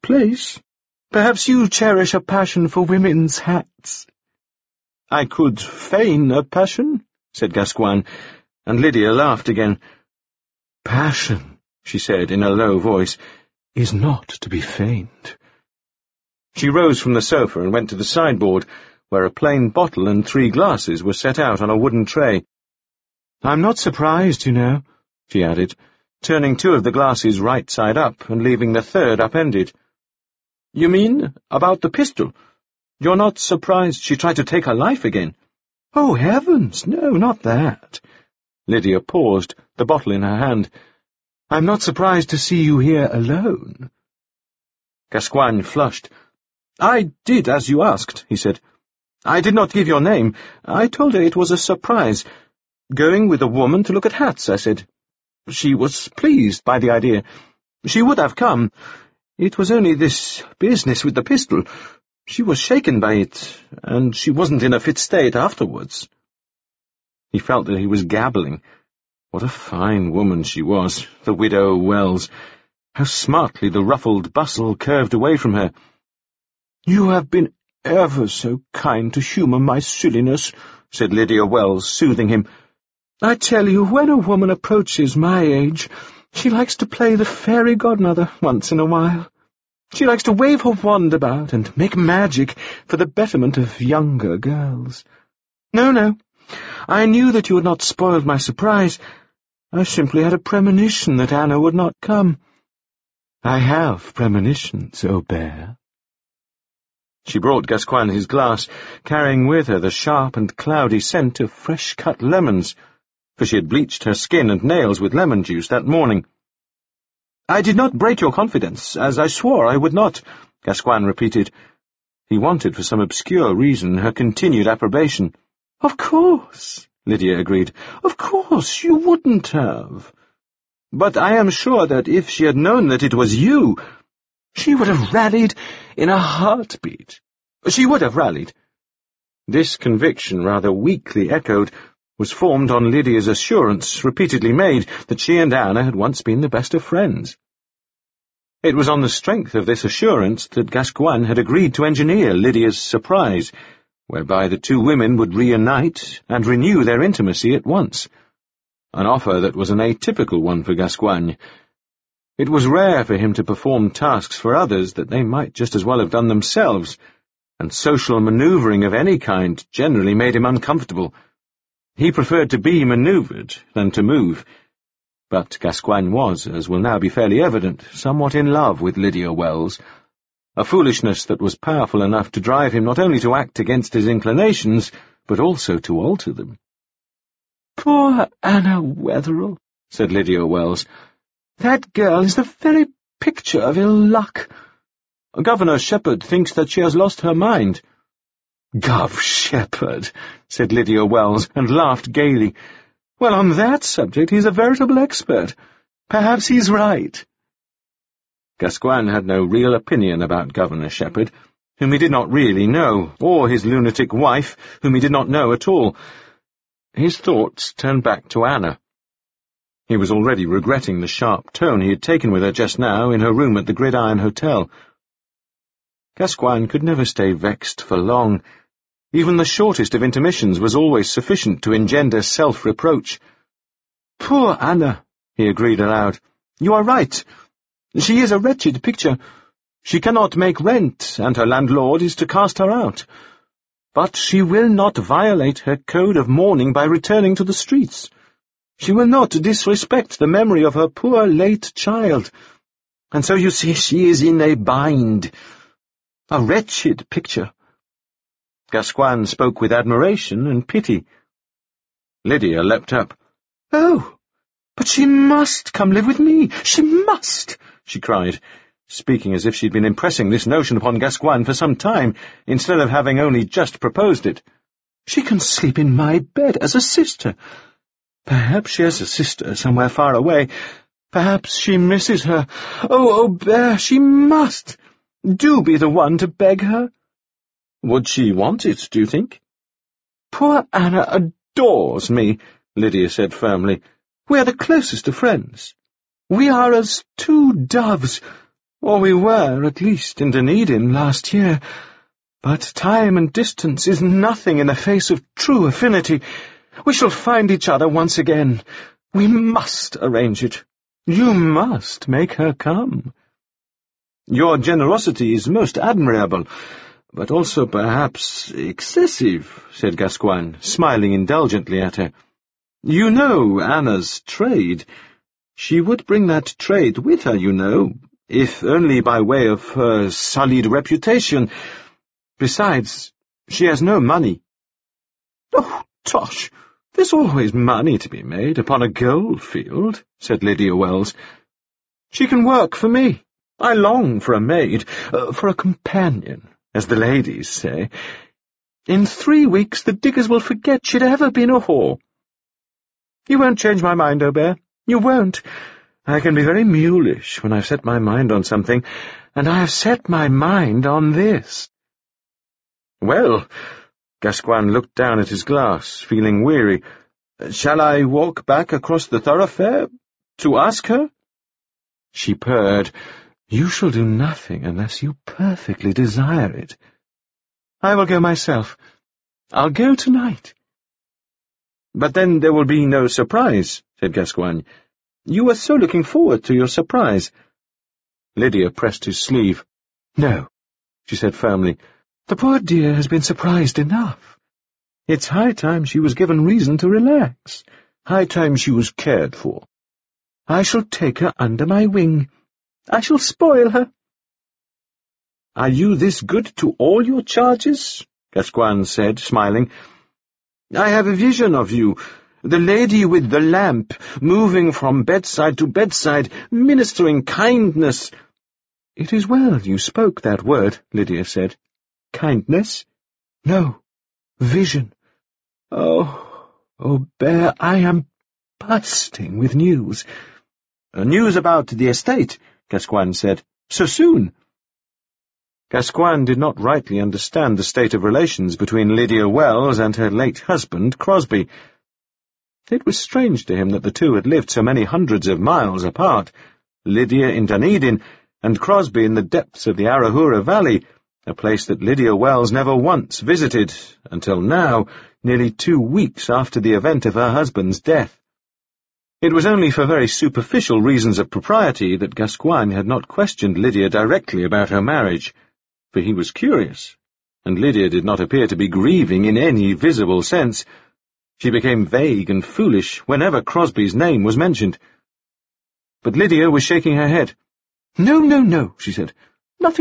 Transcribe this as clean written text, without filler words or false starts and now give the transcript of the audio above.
place. Perhaps you cherish a passion for women's hats." "I could feign a passion," said Gascoigne, and Lydia laughed again. "Passion," she said in a low voice, "is not to be feigned." She rose from the sofa and went to the sideboard, where a plain bottle and 3 glasses were set out on a wooden tray. "I'm not surprised, you know," she added, turning 2 of the glasses right side up and leaving the 3rd upended. "You mean about the pistol? You're not surprised she tried to take her life again?" "Oh, heavens, no, not that." Lydia paused, the bottle in her hand. "I'm not surprised to see you here alone." Gascoigne flushed. "I did as you asked," he said. "I did not give your name. I told her it was a surprise. Going with a woman to look at hats, I said. She was pleased by the idea. She would have come. It was only this business with the pistol. She was shaken by it, and she wasn't in a fit state afterwards." He felt that he was gabbling. What a fine woman she was, the widow Wells. How smartly the ruffled bustle curved away from her. "You have been ever so kind to humour my silliness," said Lydia Wells, soothing him. "I tell you, when a woman approaches my age, she likes to play the fairy godmother once in a while. She likes to wave her wand about and make magic for the betterment of younger girls. No, I knew that you had not spoiled my surprise. I simply had a premonition that Anna would not come. I have premonitions, Aubert." She brought Gascoigne his glass, carrying with her the sharp and cloudy scent of fresh-cut lemons, for she had bleached her skin and nails with lemon juice that morning. "I did not break your confidence, as I swore I would not," Gascoigne repeated. He wanted, for some obscure reason, her continued approbation. "Of course," Lydia agreed. "Of course, you wouldn't have. But I am sure that if she had known that it was you, she would have rallied in a heartbeat. She would have rallied." This conviction, rather weakly echoed, was formed on Lydia's assurance, repeatedly made, that she and Anna had once been the best of friends. It was on the strength of this assurance that Gascoigne had agreed to engineer Lydia's surprise, whereby the 2 women would reunite and renew their intimacy at once, an offer that was an atypical one for Gascoigne. It was rare for him to perform tasks for others that they might just as well have done themselves, and social manoeuvring of any kind generally made him uncomfortable. He preferred to be manoeuvred than to move, but Gascoigne was, as will now be fairly evident, somewhat in love with Lydia Wells, a foolishness that was powerful enough to drive him not only to act against his inclinations, but also to alter them. "Poor Anna Wetherell," said Lydia Wells. "That girl is the very picture of ill luck. Governor Shepherd thinks that she has lost her mind." "Gov. Shepherd," said Lydia Wells, and laughed gaily. "Well, on that subject he's a veritable expert. Perhaps he's right." Gascoigne had no real opinion about Governor Shepherd, whom he did not really know, or his lunatic wife, whom he did not know at all. His thoughts turned back to Anna. He was already regretting the sharp tone he had taken with her just now in her room at the Gridiron Hotel. Gascoigne could never stay vexed for long. Even the shortest of intermissions was always sufficient to engender self-reproach. "Poor Anna," he agreed aloud. "You are right. She is a wretched picture. She cannot make rent, and her landlord is to cast her out. But she will not violate her code of mourning by returning to the streets. She will not disrespect the memory of her poor late child. And so you see she is in a bind. A wretched picture." Gascoigne spoke with admiration and pity. Lydia leapt up. "Oh, but she must come live with me! She must!" she cried, speaking as if she'd been impressing this notion upon Gascoigne for some time, instead of having only just proposed it. "She can sleep in my bed as a sister. Perhaps she has a sister somewhere far away. Perhaps she misses her. Oh, Aubert, she must! Do be the one to beg her." "Would she want it, do you think?" "Poor Anna adores me," Lydia said firmly. "We are the closest of friends. We are as 2 doves. Or we were, at least, in Dunedin last year. But time and distance is nothing in the face of true affinity. We shall find each other once again. We must arrange it. You must make her come. Your generosity is most admirable, but also perhaps excessive, said Gascoigne, smiling indulgently at her. You know Anna's trade. She would bring that trade with her, you know, if only by way of her sullied reputation. Besides, she has no money. Oh, tosh! There's always money to be made upon a gold-field, said Lydia Wells. She can work for me. I long for a maid, for a companion, as the ladies say. In 3 weeks the diggers will forget she'd ever been a whore. You won't change my mind, Aubert. You won't. I can be very mulish when I've set my mind on something, and I have set my mind on this. Well, Gascoigne looked down at his glass, feeling weary. Shall I walk back across the thoroughfare to ask her? She purred. You shall do nothing unless you perfectly desire it. I will go myself. I'll go tonight. But then there will be no surprise, said Gascoigne. You were so looking forward to your surprise. Lydia pressed his sleeve. No, she said firmly. The poor dear has been surprised enough. It's high time she was given reason to relax. High time she was cared for. I shall take her under my wing. I shall spoil her. Are you this good to all your charges? Gascoigne said, smiling. I have a vision of you, the lady with the lamp, moving from bedside to bedside, ministering kindness. It is well you spoke that word, Lydia said. Kindness? No, vision. Oh, Aubert, I am bursting with news. News about the estate, Gascoigne said. So soon? Gascoigne did not rightly understand the state of relations between Lydia Wells and her late husband, Crosby. It was strange to him that the two had lived so many hundreds of miles apart, Lydia in Dunedin, and Crosby in the depths of the Arahura Valley, a place that Lydia Wells never once visited, until now, nearly 2 weeks after the event of her husband's death. It was only for very superficial reasons of propriety that Gascoigne had not questioned Lydia directly about her marriage, for he was curious, and Lydia did not appear to be grieving in any visible sense. She became vague and foolish whenever Crosby's name was mentioned. But Lydia was shaking her head. No, no, no, she said.